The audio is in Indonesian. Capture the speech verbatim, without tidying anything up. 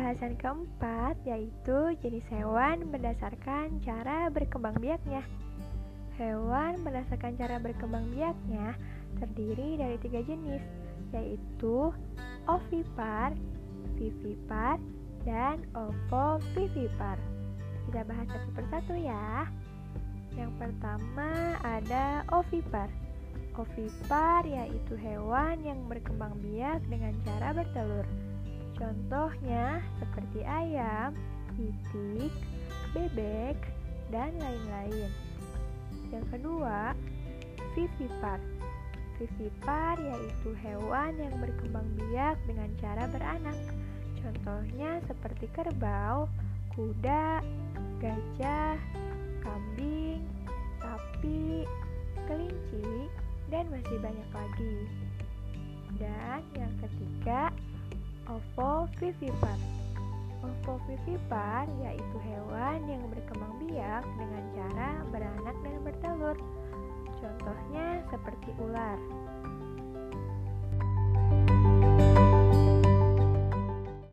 Pembahasan keempat yaitu jenis hewan berdasarkan cara berkembang biaknya. Hewan berdasarkan cara berkembang biaknya terdiri dari tiga jenis, yaitu ovipar, vivipar, dan ovovivipar. Kita bahas satu persatu ya. Yang pertama ada ovipar. Ovipar yaitu hewan yang berkembang biak dengan cara bertelur. Contohnya seperti ayam, itik, bebek, dan lain-lain. Yang kedua, vivipar. Vivipar yaitu hewan yang berkembang biak dengan cara beranak. Contohnya seperti kerbau, kuda, gajah, kambing, sapi, kelinci, dan masih banyak lagi. Dan yang ketiga, ovovivipar. Ovovivipar yaitu hewan yang berkembang biak dengan cara beranak dan bertelur. Contohnya seperti ular.